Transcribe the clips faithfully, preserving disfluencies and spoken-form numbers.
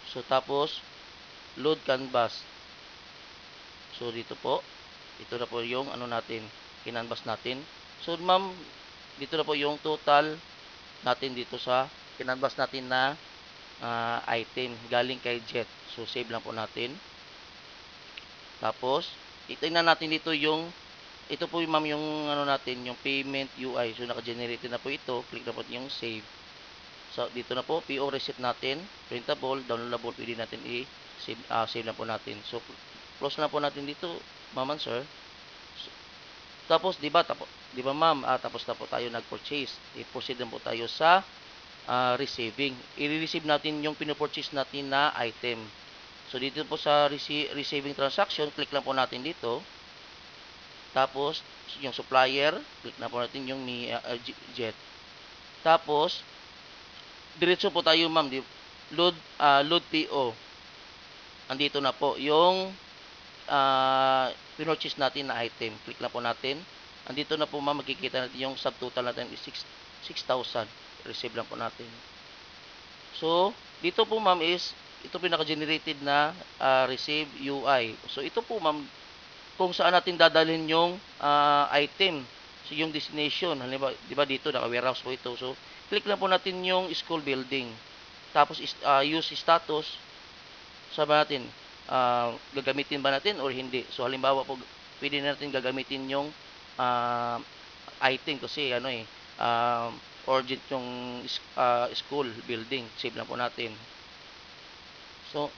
So, tapos, load canvas. So, dito po, ito na po yung ano natin, kinanvas natin. So, ma'am, dito na po yung total natin dito sa kinanvas natin na uh, item galing kay Jet. So, save lang po natin. Tapos, itingnan natin dito yung, ito po yung ma'am yung ano natin, yung payment U I. So, naka-generate na po ito. Click na po yung save. So, dito na po, P O receipt natin, printable, downloadable, pwede natin i-save uh, save lang po natin. So, close na po natin dito, ma'am and sir. So, tapos, di ba, tapos, di ba ma'am, ah, tapos na po tayo nag-purchase. I-proceed na po tayo sa uh, receiving. I-receive natin yung pinupurchase natin na item. So, dito po sa rece receiving transaction, click lang po natin dito. Tapos, yung supplier, click na po natin yung Mi uh, Jet. Tapos, diretso po tayo ma'am, load, uh, load P O. Andito na po yung uh, pinurchase natin na item. Click na po natin. Andito na po ma'am, makikita natin yung subtotal natin is six thousand. Receive lang po natin. So, dito po ma'am is, ito pinaka-generated na uh, receive U I. So, ito po ma'am, kung saan natin dadalhin yung uh, item. So, yung destination. Halimbawa, di ba dito, naka-warehouse po ito. So, click lang po natin yung school building. Tapos, uh, use status. Sabi natin, uh, gagamitin ba natin or hindi. So, halimbawa po, pwede natin gagamitin yung uh, item kasi ano eh, uh, urgent yung uh, school building. Save lang po natin. So,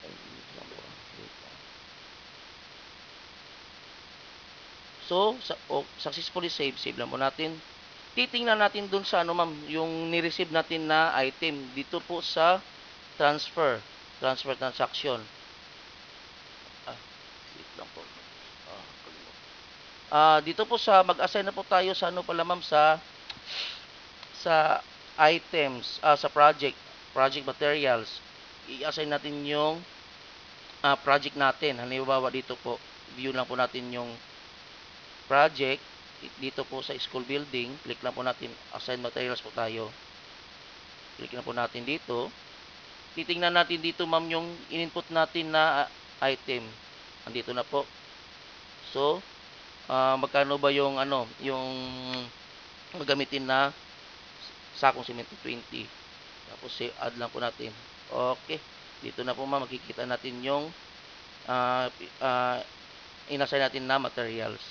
so sa, oh, successfully save. Save lang po natin. Titingnan natin dun sa ano ma'am, yung ni-receive natin na item dito po sa transfer, transfer transaction. Ah, wait lang po. Ah, ah, dito po sa mag-assign na po tayo sa ano pala ma'am sa sa items, ah, sa project, project materials. I-assign natin yung ah, project natin. Halimbawa dito po, view lang po natin yung project dito po sa school building. Click lang po natin, assign materials po tayo. Click na po natin dito. Titingnan natin dito ma'am yung in-input natin na uh, item. Andito na po. So, uh, magkano ba yung ano, yung magamitin na sakong semento twenty. Tapos say add lang po natin. Okay. Dito na po ma'am makikita natin yung uh, uh, inassign natin na materials.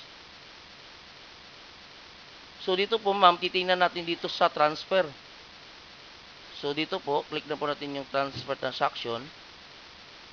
So dito po ma'am, titingnan natin dito sa transfer. So dito po, click na po natin yung transfer transaction.